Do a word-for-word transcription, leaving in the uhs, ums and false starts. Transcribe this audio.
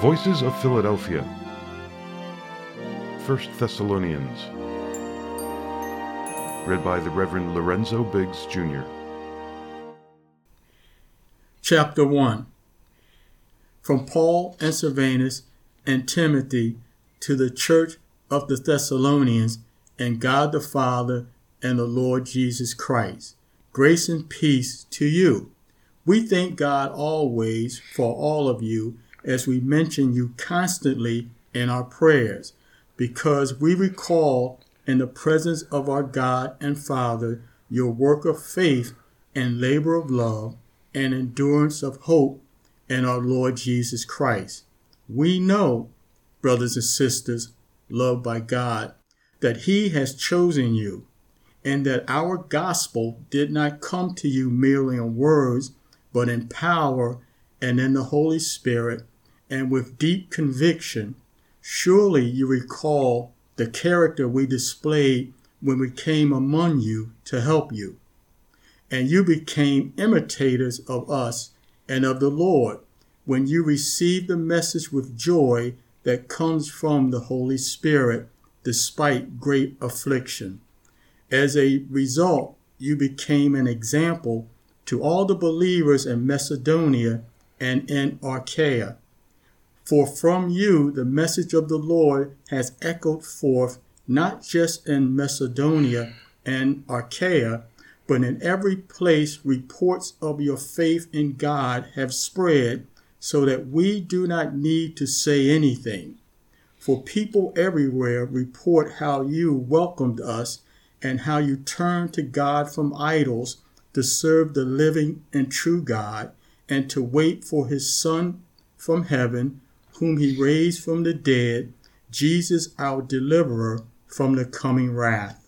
Voices of Philadelphia. First Thessalonians. Read by the Reverend Lorenzo Biggs, Junior Chapter one. From Paul and Silvanus and Timothy to the church of the Thessalonians, and God the Father and the Lord Jesus Christ. Grace and peace to you. We thank God always for all of you, as we mention you constantly in our prayers, because we recall in the presence of our God and Father your work of faith and labor of love and endurance of hope in our Lord Jesus Christ. We know, brothers and sisters, loved by God, that He has chosen you, and that our gospel did not come to you merely in words, but in power and in the Holy Spirit, and with deep conviction. Surely you recall the character we displayed when we came among you to help you. And you became imitators of us and of the Lord when you received the message with joy that comes from the Holy Spirit, despite great affliction. As a result, you became an example to all the believers in Macedonia and in Achaia. For from you the message of the Lord has echoed forth, not just in Macedonia and Achaia, but in every place reports of your faith in God have spread, so that we do not need to say anything. For people everywhere report how you welcomed us and how you turned to God from idols to serve the living and true God, and to wait for His Son from heaven, whom He raised from the dead, Jesus our deliverer from the coming wrath.